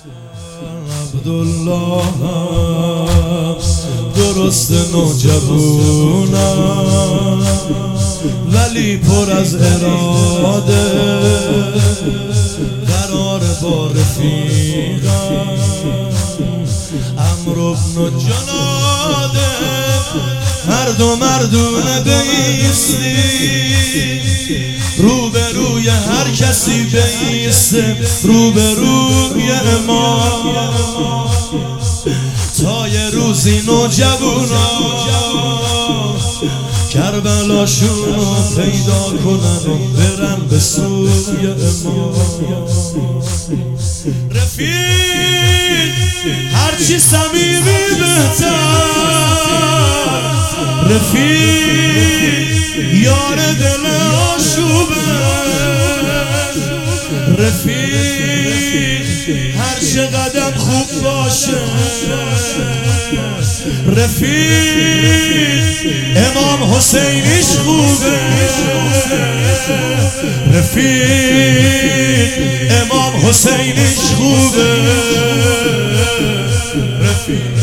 عبدالله درست نوجوانم ولی پر از اراده قرار با رفیقم عمرو بن جناده مردونه بایستی روبروی هر کسی بایسته روبروی امام تا یه روزی نوجوانا کربلاشونو پیدا کنن و برن به سوی امام رفیق هرچی صمیمی بهتر رفیق یار دل آشوبه رفیق هر چقدر خوب باشه رفیق امام حسینیش خوبه رفیق امام حسینیش خوبه رفیق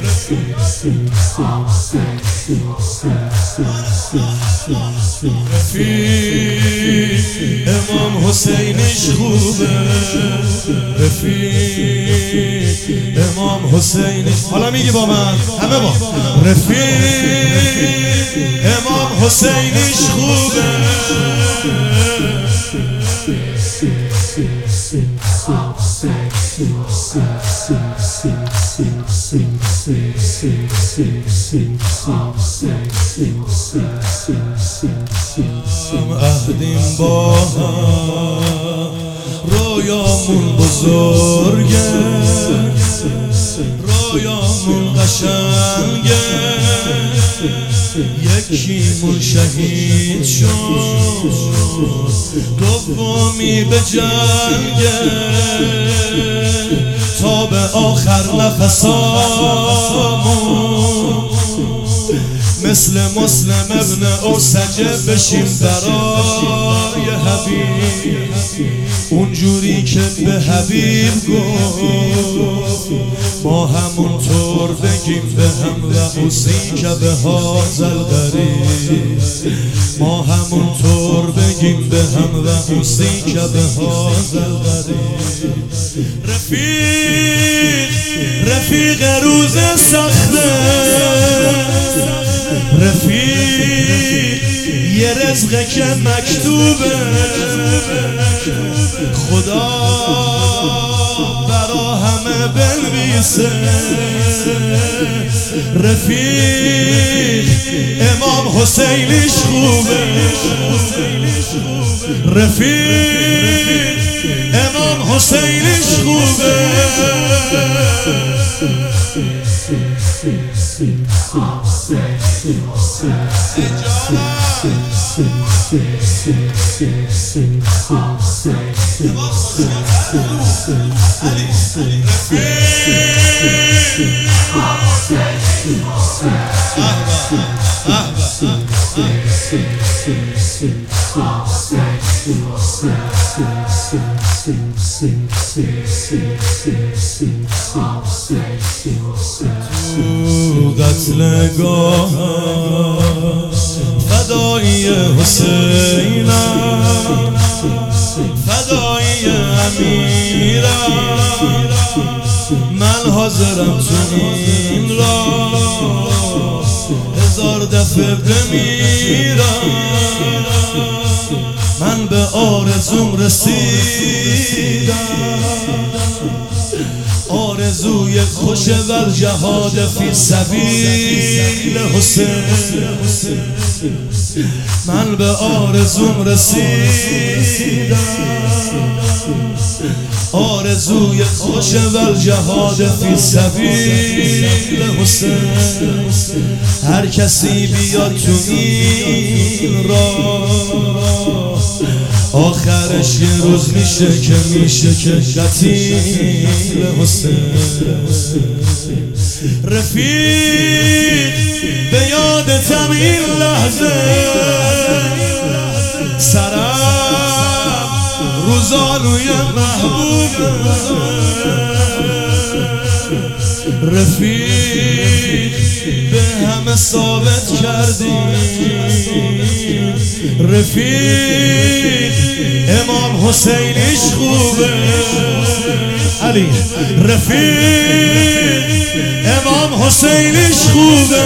امام حسینیش خوبه رفیق امام حسینیش حالا میگی با من همه با رفیق امام حسینیش خوبه عهدیم با هم رویامون بزرگه رویامون قشنگه یکیمون شهید شد دومی به جنگه تا به آخر نفسامون مثل مسلم ابن اوسجه بشیم برای حبیب اونجوری که به حبیب گفت ما همونطور بگیم به هم و حسی که به هازل غریب ما همونطور بگیم به هم و حسی که به هازل غریب رفیق روز سخته رفیق یه رزقه که مکتوبه خدا برا همه بنویسه رفیق امام حسینیش خوبه رفیق امام حسینیش خوبه تو قتلگاه فدایی حسینم فدایی امیرم من حاضرم تو این را هزار دفعه بمیرم من به آرزوم رسیدم آرزوی خوش ور جهاد فی سبیل حسین من به آرزوم رسیدم آرزوی خوش ور جهاد فی سبیل حسین هر کسی بیاد تو این راه آخرش یه روز میشه که قتیل حسین رفیق به یادتم این لحظه سرم روز زانوی محبوب رفیق به همه ثابت کردیم رفیق امام حسینیش خوبه علی رفیق امام حسینیش خوبه